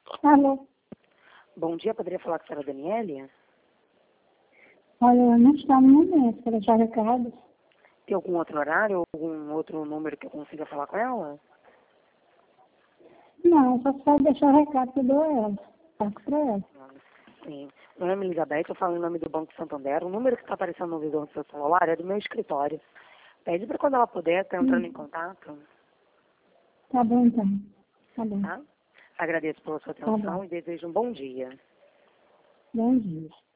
Alô? Bom dia, poderia falar com a senhora Daniele? Olha, eu não está no momento, para deixar recado. Tem algum outro horário ou algum outro número que eu consiga falar com ela? Não, só pode deixar o recado que eu dou a ela. Passo para ela. Sim. Meu nome é Elizabeth, eu falo em nome do Banco Santander. O número que está aparecendo no visor do seu celular é do meu escritório. Pede para quando ela puder estar entrando em contato, Tá bom, então. Tá bom. tá? Agradeço pela sua Tá atenção bom. e desejo um bom dia. Bom dia.